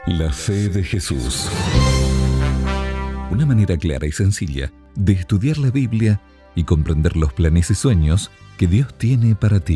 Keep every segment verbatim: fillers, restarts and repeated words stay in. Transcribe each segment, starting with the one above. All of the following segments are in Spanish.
La fe de Jesús. Una manera clara y sencilla de estudiar la Biblia y comprender los planes y sueños que Dios tiene para ti.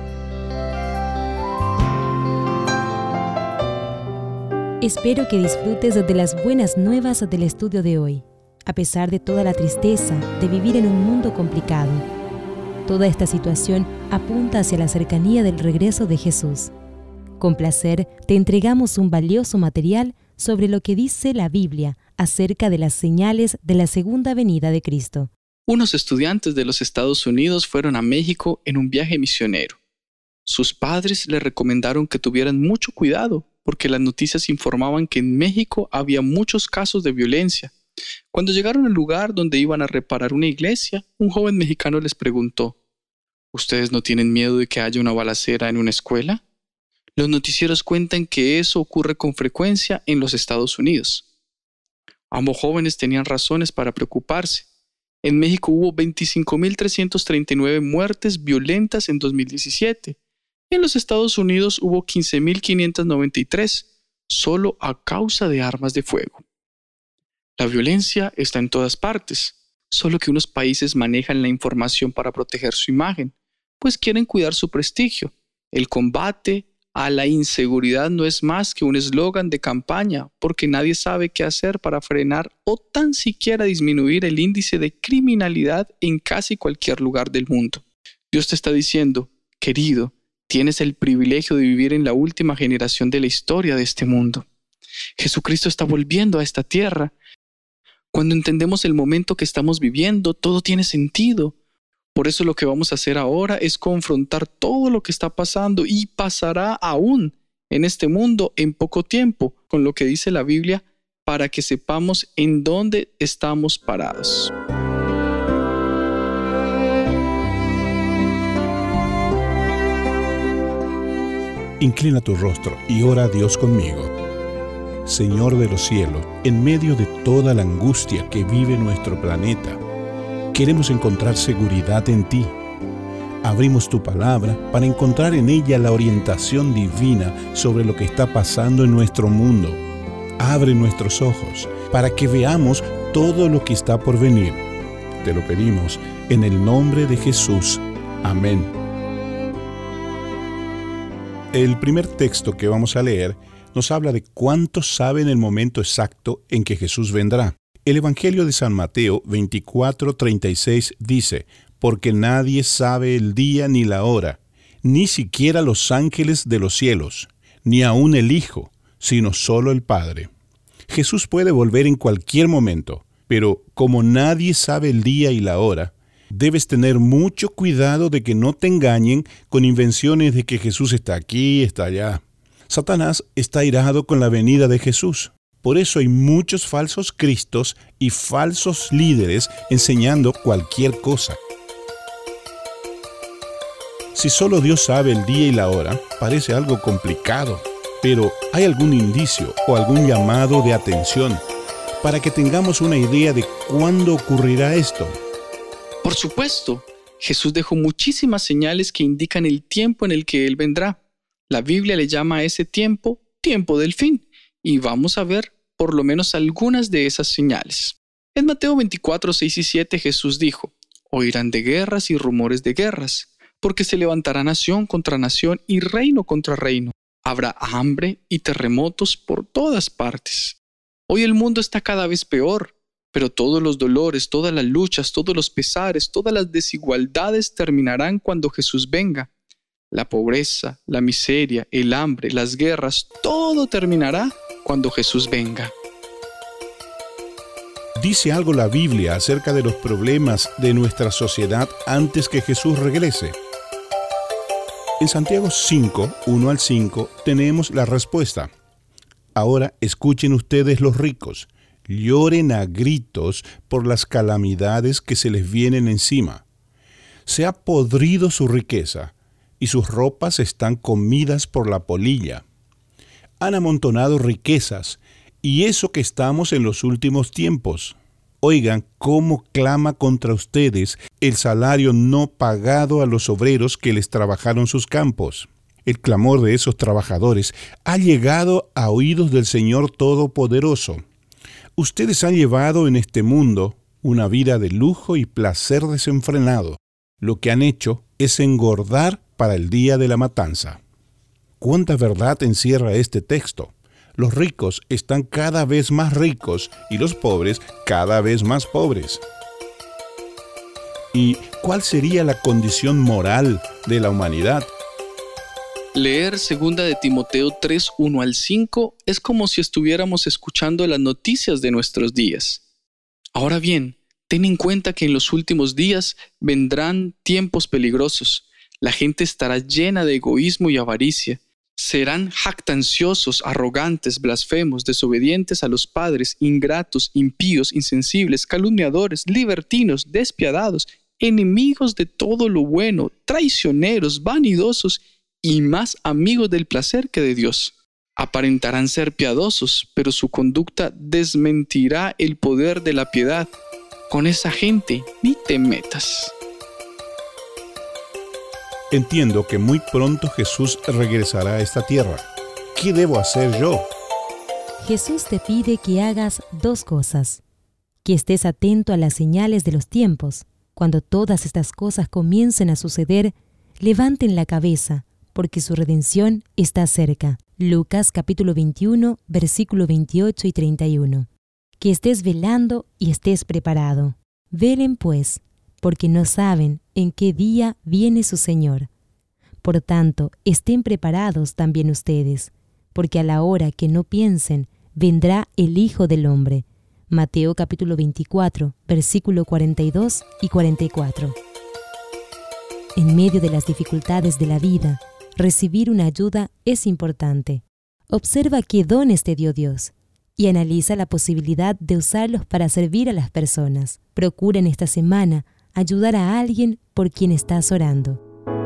Espero que disfrutes de las buenas nuevas del estudio de hoy, a pesar de toda la tristeza de vivir en un mundo complicado. Toda esta situación apunta hacia la cercanía del regreso de Jesús. Con placer, te entregamos un valioso material sobre lo que dice la Biblia acerca de las señales de la segunda venida de Cristo. Unos estudiantes de los Estados Unidos fueron a México en un viaje misionero. Sus padres les recomendaron que tuvieran mucho cuidado porque las noticias informaban que en México había muchos casos de violencia. Cuando llegaron al lugar donde iban a reparar una iglesia, un joven mexicano les preguntó: ¿Ustedes no tienen miedo de que haya una balacera en una escuela? Los noticieros cuentan que eso ocurre con frecuencia en los Estados Unidos. Ambos jóvenes tenían razones para preocuparse. En México hubo veinticinco mil trescientas treinta y nueve muertes violentas en dos mil diecisiete. En los Estados Unidos hubo quince mil quinientas noventa y tres, solo a causa de armas de fuego. La violencia está en todas partes, solo que unos países manejan la información para proteger su imagen, pues quieren cuidar su prestigio. El combate a la inseguridad no es más que un eslogan de campaña, porque nadie sabe qué hacer para frenar o tan siquiera disminuir el índice de criminalidad en casi cualquier lugar del mundo. Dios te está diciendo: querido, tienes el privilegio de vivir en la última generación de la historia de este mundo. Jesucristo está volviendo a esta tierra. Cuando entendemos el momento que estamos viviendo, todo tiene sentido. Por eso lo que vamos a hacer ahora es confrontar todo lo que está pasando y pasará aún en este mundo en poco tiempo, con lo que dice la Biblia, para que sepamos en dónde estamos parados. Inclina tu rostro y ora a Dios conmigo. Señor de los cielos, en medio de toda la angustia que vive nuestro planeta, queremos encontrar seguridad en ti. Abrimos tu palabra para encontrar en ella la orientación divina sobre lo que está pasando en nuestro mundo. Abre nuestros ojos para que veamos todo lo que está por venir. Te lo pedimos en el nombre de Jesús. Amén. El primer texto que vamos a leer nos habla de cuántos saben el momento exacto en que Jesús vendrá. El Evangelio de San Mateo veinticuatro treinta y seis dice: porque nadie sabe el día ni la hora, ni siquiera los ángeles de los cielos, ni aun el Hijo, sino solo el Padre. Jesús puede volver en cualquier momento, pero como nadie sabe el día y la hora, debes tener mucho cuidado de que no te engañen con invenciones de que Jesús está aquí, está allá. Satanás está airado con la venida de Jesús. Por eso hay muchos falsos cristos y falsos líderes enseñando cualquier cosa. Si solo Dios sabe el día y la hora, parece algo complicado, pero ¿hay algún indicio o algún llamado de atención para que tengamos una idea de cuándo ocurrirá esto? Por supuesto, Jesús dejó muchísimas señales que indican el tiempo en el que Él vendrá. La Biblia le llama a ese tiempo, tiempo del fin, y vamos a ver por lo menos algunas de esas señales. En Mateo veinticuatro, seis y siete Jesús dijo: oirán de guerras y rumores de guerras, porque se levantará nación contra nación y reino contra reino. Habrá hambre y terremotos por todas partes. Hoy el mundo está cada vez peor, pero todos los dolores, todas las luchas, todos los pesares, todas las desigualdades terminarán cuando Jesús venga. La pobreza, la miseria, el hambre, las guerras, todo terminará cuando Jesús venga. ¿Dice algo la Biblia acerca de los problemas de nuestra sociedad antes que Jesús regrese? En Santiago cinco, uno al cinco, tenemos la respuesta. Ahora escuchen ustedes los ricos, lloren a gritos por las calamidades que se les vienen encima. Se ha podrido su riqueza, y sus ropas están comidas por la polilla. Han amontonado riquezas, y eso que estamos en los últimos tiempos. Oigan cómo clama contra ustedes el salario no pagado a los obreros que les trabajaron sus campos. El clamor de esos trabajadores ha llegado a oídos del Señor Todopoderoso. Ustedes han llevado en este mundo una vida de lujo y placer desenfrenado. Lo que han hecho es engordar para el día de la matanza. ¿Cuánta verdad encierra este texto? Los ricos están cada vez más ricos y los pobres cada vez más pobres. ¿Y cuál sería la condición moral de la humanidad? Leer segunda de Timoteo tres, uno al cinco es como si estuviéramos escuchando las noticias de nuestros días. Ahora bien, ten en cuenta que en los últimos días vendrán tiempos peligrosos. La gente estará llena de egoísmo y avaricia. Serán jactanciosos, arrogantes, blasfemos, desobedientes a los padres, ingratos, impíos, insensibles, calumniadores, libertinos, despiadados, enemigos de todo lo bueno, traicioneros, vanidosos y más amigos del placer que de Dios. Aparentarán ser piadosos, pero su conducta desmentirá el poder de la piedad. Con esa gente ni te metas. Entiendo que muy pronto Jesús regresará a esta tierra. ¿Qué debo hacer yo? Jesús te pide que hagas dos cosas. Que estés atento a las señales de los tiempos. Cuando todas estas cosas comiencen a suceder, levanten la cabeza, porque su redención está cerca. Lucas capítulo veintiuno, versículo veintiocho y treinta y uno. Que estés velando y estés preparado. Velen pues, porque no saben en qué día viene su Señor. Por tanto, estén preparados también ustedes, porque a la hora que no piensen, vendrá el Hijo del Hombre. Mateo capítulo veinticuatro, versículo cuarenta y dos y cuarenta y cuatro. En medio de las dificultades de la vida, recibir una ayuda es importante. Observa qué dones te dio Dios y analiza la posibilidad de usarlos para servir a las personas. Procura en esta semana ayudar a alguien por quien estás orando.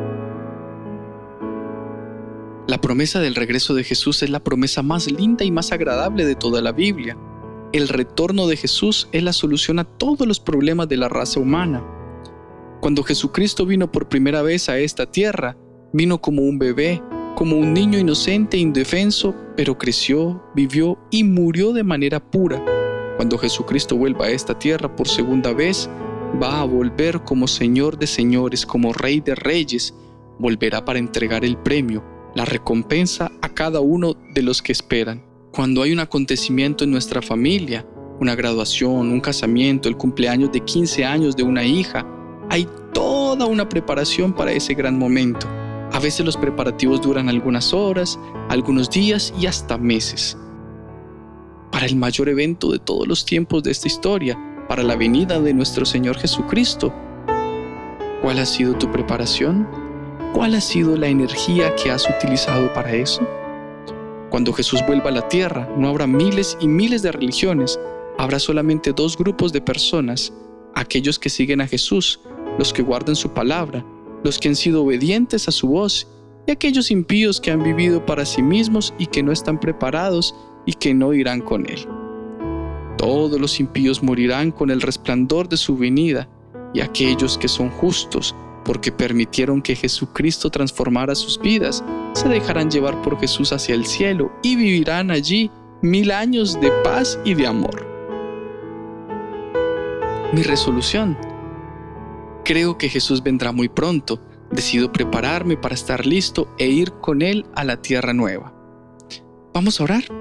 La promesa del regreso de Jesús es la promesa más linda y más agradable de toda la Biblia. El retorno de Jesús es la solución a todos los problemas de la raza humana. Cuando Jesucristo vino por primera vez a esta tierra, vino como un bebé, como un niño inocente e indefenso, pero creció, vivió y murió de manera pura. Cuando Jesucristo vuelva a esta tierra por segunda vez, va a volver como Señor de señores, como Rey de reyes. Volverá para entregar el premio, la recompensa a cada uno de los que esperan. Cuando hay un acontecimiento en nuestra familia, una graduación, un casamiento, el cumpleaños de quince años de una hija, hay toda una preparación para ese gran momento. A veces los preparativos duran algunas horas, algunos días y hasta meses. Para el mayor evento de todos los tiempos de esta historia, para la venida de nuestro Señor Jesucristo, ¿cuál ha sido tu preparación? ¿Cuál ha sido la energía que has utilizado para eso? Cuando Jesús vuelva a la tierra, no habrá miles y miles de religiones, habrá solamente dos grupos de personas, aquellos que siguen a Jesús, los que guardan su palabra, los que han sido obedientes a su voz, y aquellos impíos que han vivido para sí mismos y que no están preparados y que no irán con Él. Todos los impíos morirán con el resplandor de su venida, y aquellos que son justos, porque permitieron que Jesucristo transformara sus vidas, se dejarán llevar por Jesús hacia el cielo y vivirán allí mil años de paz y de amor. Mi resolución. Creo que Jesús vendrá muy pronto. Decido prepararme para estar listo e ir con Él a la tierra nueva. Vamos a orar.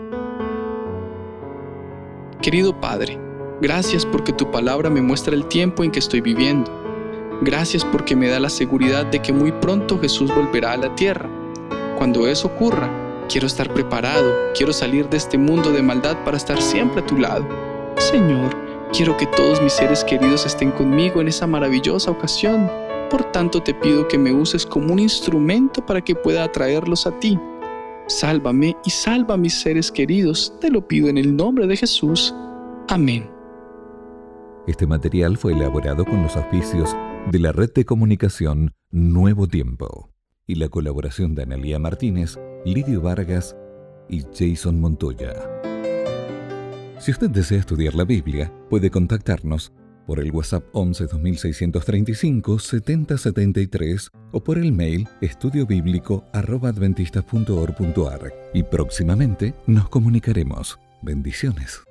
Querido Padre, gracias porque tu palabra me muestra el tiempo en que estoy viviendo. Gracias porque me da la seguridad de que muy pronto Jesús volverá a la tierra. Cuando eso ocurra, quiero estar preparado, quiero salir de este mundo de maldad para estar siempre a tu lado. Señor, quiero que todos mis seres queridos estén conmigo en esa maravillosa ocasión. Por tanto, te pido que me uses como un instrumento para que pueda atraerlos a ti. Sálvame y salva a mis seres queridos. Te lo pido en el nombre de Jesús. Amén. Este material fue elaborado con los auspicios de la red de comunicación Nuevo Tiempo y la colaboración de Analía Martínez, Lidio Vargas y Jason Montoya. Si usted desea estudiar la Biblia, puede contactarnos por el WhatsApp once dos mil seiscientos treinta y cinco setenta setenta y tres o por el mail estudiobíblico arroba adventistas punto org punto ar. Y próximamente nos comunicaremos. Bendiciones.